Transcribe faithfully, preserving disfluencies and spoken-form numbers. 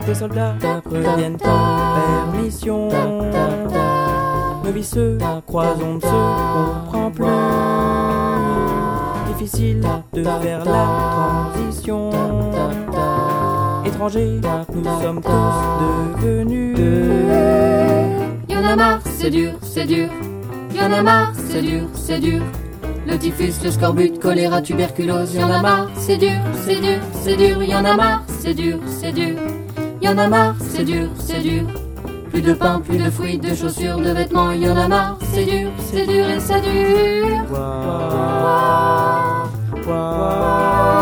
Les soldats reviennent en permission. Nos vies se croisent, on ne se comprend plus. Difficile de faire la transition. Étrangers, nous sommes tous devenus. Y'en a marre, c'est dur, c'est dur. Y'en a marre, c'est dur, c'est dur. Le typhus, le scorbut, choléra, tuberculose. Y'en a marre, c'est dur, c'est dur, c'est dur. Y'en a marre, c'est dur, c'est dur. Y'en a marre, c'est dur, c'est dur. Plus de pain, plus de fruits, de chaussures, de vêtements. Y'en a marre, c'est dur, c'est dur et ça dure. Ouah, ouah, ouah.